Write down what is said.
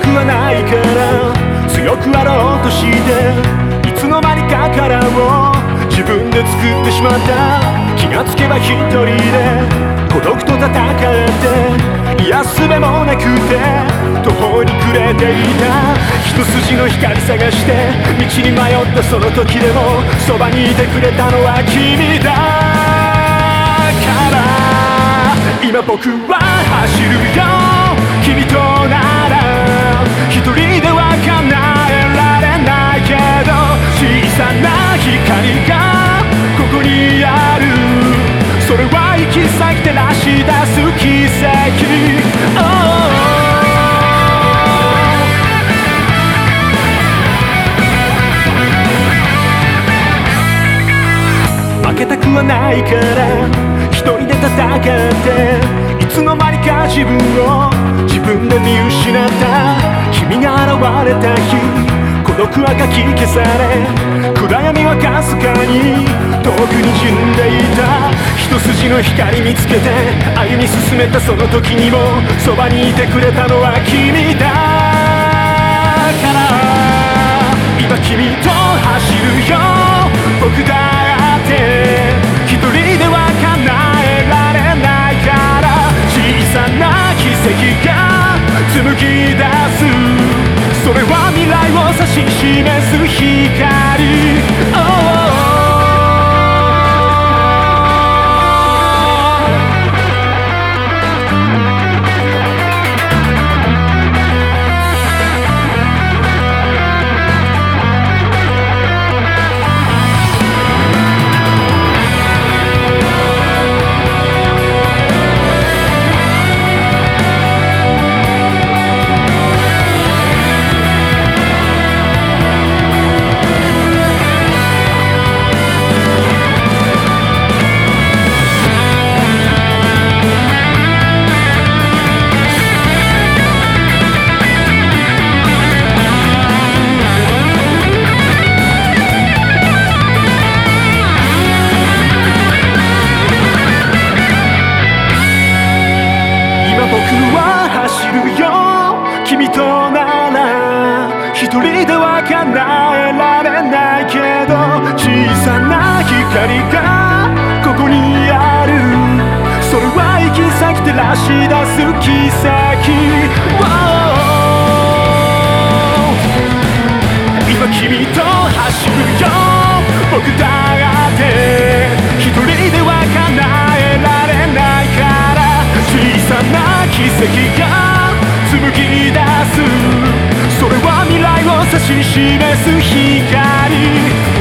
はないから強くあろうとしていつの間にか殻を自分で作ってしまった。気がつけば一人で孤独と戦って癒すすべもなくて途方に暮れていた。一筋の光探して道に迷ったその時でもそばにいてくれたのは君だから。今僕は走るよ君となら一人では叶えられないけど小さな光がここにある。それは行き先照らし出す奇跡、負けたくはないから一人で戦っていつの間にか自分を自分で見失った。君が現れた日孤独はかき消され暗闇はかすかに遠くに滲んでいた。一筋の光見つけて歩み進めたその時にもそばにいてくれたのは君だから。今君と走るよ僕だって一人では叶えられないから小さな奇跡が紡ぎ出す。それは未来を指し示す光、君となら一人では叶えられないけど小さな光がここにある。それは行き先照らし出す奇跡、今君と走るよ僕だって一人では叶えられないから小さな奇跡が紡ぎ出す。それは未来を指し示す光。